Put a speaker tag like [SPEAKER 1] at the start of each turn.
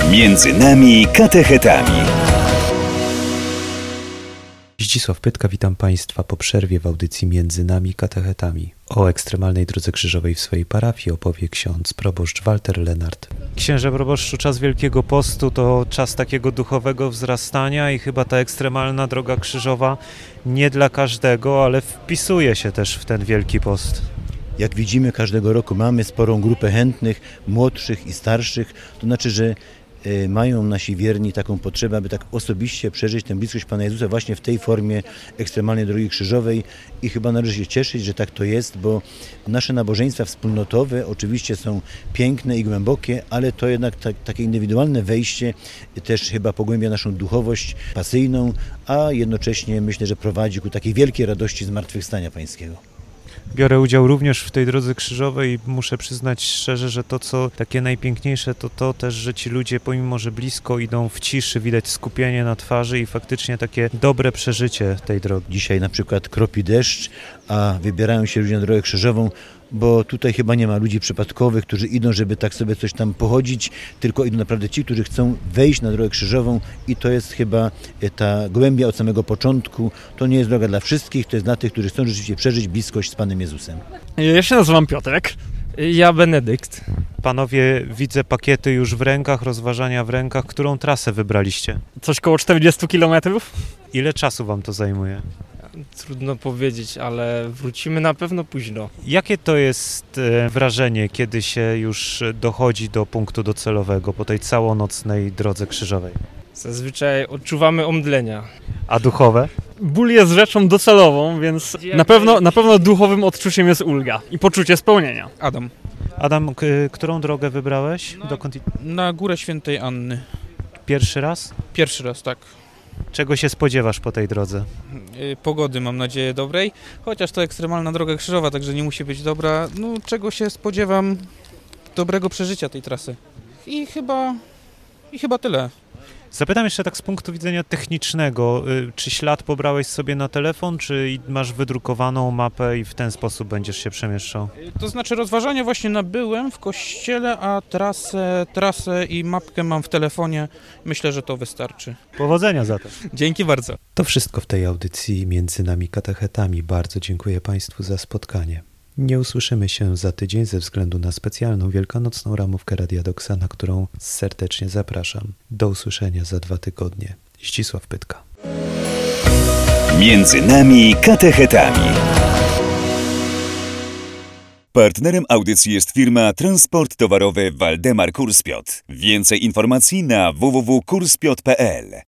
[SPEAKER 1] Między nami katechetami.
[SPEAKER 2] Zdzisław Pytka, witam Państwa po przerwie w audycji Między nami katechetami. O ekstremalnej drodze krzyżowej w swojej parafii opowie ksiądz proboszcz Walter Lenart. Księże proboszczu, czas Wielkiego Postu to czas takiego duchowego wzrastania i chyba ta ekstremalna droga krzyżowa nie dla każdego, ale wpisuje się też w ten Wielki Post.
[SPEAKER 3] Jak widzimy, każdego roku mamy sporą grupę chętnych, młodszych i starszych, to znaczy, że mają nasi wierni taką potrzebę, aby tak osobiście przeżyć tę bliskość Pana Jezusa właśnie w tej formie ekstremalnej drogi krzyżowej i chyba należy się cieszyć, że tak to jest, bo nasze nabożeństwa wspólnotowe oczywiście są piękne i głębokie, ale to jednak takie indywidualne wejście też chyba pogłębia naszą duchowość pasyjną, a jednocześnie myślę, że prowadzi ku takiej wielkiej radości zmartwychwstania Pańskiego.
[SPEAKER 2] Biorę udział również w tej drodze krzyżowej i muszę przyznać szczerze, że to, co takie najpiękniejsze, to też, że ci ludzie, pomimo że blisko, idą w ciszy, widać skupienie na twarzy i faktycznie takie dobre przeżycie tej drogi.
[SPEAKER 3] Dzisiaj na przykład kropi deszcz, a wybierają się ludzie na drogę krzyżową, bo tutaj chyba nie ma ludzi przypadkowych, którzy idą, żeby tak sobie coś tam pochodzić, tylko idą naprawdę ci, którzy chcą wejść na drogę krzyżową i to jest chyba ta głębia od samego początku. To nie jest droga dla wszystkich, to jest dla tych, którzy chcą rzeczywiście przeżyć bliskość z Panem Jezusem.
[SPEAKER 4] Ja się nazywam Piotrek. Ja Benedykt.
[SPEAKER 2] Panowie, widzę pakiety już w rękach, rozważania w rękach. Którą trasę wybraliście?
[SPEAKER 4] Coś koło 40 km.
[SPEAKER 2] Ile czasu wam to zajmuje?
[SPEAKER 5] Trudno powiedzieć, ale wrócimy na pewno późno.
[SPEAKER 2] Jakie to jest wrażenie, kiedy się już dochodzi do punktu docelowego po tej całonocnej drodze krzyżowej?
[SPEAKER 5] Zazwyczaj odczuwamy omdlenia.
[SPEAKER 2] A duchowe?
[SPEAKER 4] Ból jest rzeczą docelową, więc na pewno duchowym odczuciem jest ulga i poczucie spełnienia.
[SPEAKER 6] Adam,
[SPEAKER 2] Którą drogę wybrałeś? Dokąd?
[SPEAKER 6] na Górę Świętej Anny.
[SPEAKER 2] Pierwszy raz?
[SPEAKER 6] Pierwszy raz, tak.
[SPEAKER 2] Czego się spodziewasz po tej drodze?
[SPEAKER 6] Pogody mam nadzieję dobrej, chociaż to ekstremalna droga krzyżowa, także nie musi być dobra. No, czego się spodziewam? Dobrego przeżycia tej trasy. I chyba tyle.
[SPEAKER 2] Zapytam jeszcze tak z punktu widzenia technicznego, czy ślad pobrałeś sobie na telefon, czy masz wydrukowaną mapę i w ten sposób będziesz się przemieszczał?
[SPEAKER 6] To znaczy rozważania właśnie nabyłem w kościele, a trasę i mapkę mam w telefonie. Myślę, że to wystarczy.
[SPEAKER 2] Powodzenia zatem.
[SPEAKER 6] Dzięki bardzo.
[SPEAKER 2] To wszystko w tej audycji Między nami katechetami. Bardzo dziękuję Państwu za spotkanie. Nie usłyszymy się za tydzień ze względu na specjalną wielkanocną ramówkę Radia Doksa, na którą serdecznie zapraszam. Do usłyszenia za 2 tygodnie. Zdzisław Pytka.
[SPEAKER 1] Między nami katechetami. Partnerem audycji jest firma Transport Towarowy Waldemar Kurspiot. Więcej informacji na www.kurspiot.pl.